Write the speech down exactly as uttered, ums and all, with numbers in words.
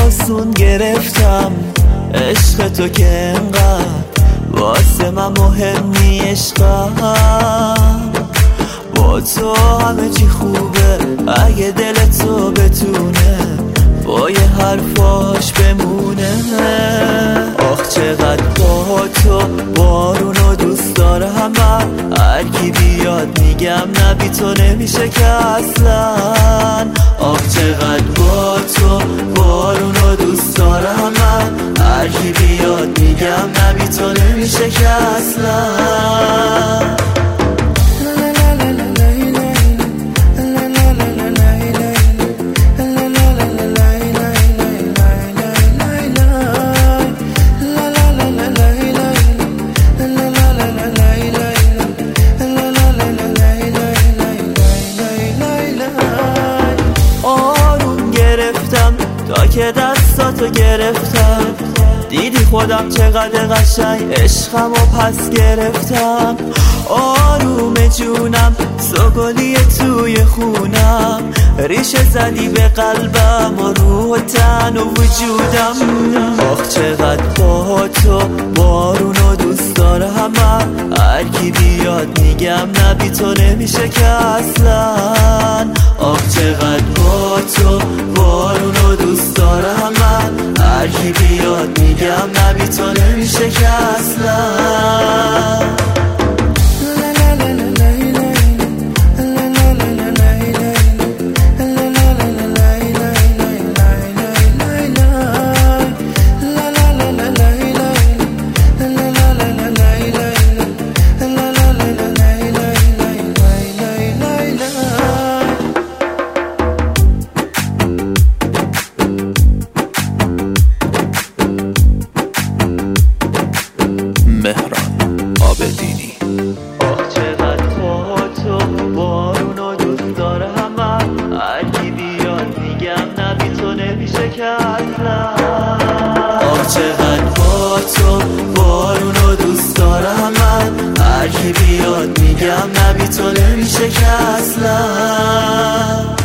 آسون گرفتم عشق تو که انقدر واسه من مهم نی عشقم. با تو همه چی خوبه اگه دل تو بتونه با یه حرفاش بمونه. آخ چقدر با تو بارونو دوست دارم من، هر کی بیاد میگم نه بی تو نمیشه که اصلا. آخ چقدر با تو بارونو دوست دارم من، هر کی بیاد میگم نه بی تو نمیشه که اصلا. تا که دستاتو گرفتم دیدی خودم چقدر قشنگ عشقم و پس گرفتم. آروم جونم سوگلی توی خونم، ریشه زدی به قلبم و روح و تن و وجودم. آخ چقدر با تو بارونو دوست دارم من، هر کی بیاد میگم نه بی تو نمیشه که اصلا. آخ چقدر با تو بارونو دوست دارم من، هر کی بیاد میگم نه بی تو نمیشه که اصلا. مهران آبدینی. آخ چقدر با تو بارونو دوست دارم من، هر کی بیاد میگم نه بی تو نمیشه که اصلا. آخ چقدر با تو بارونو دوست دارم من، هر کی بیاد میگم نه بی تو نمیشه که اصلا.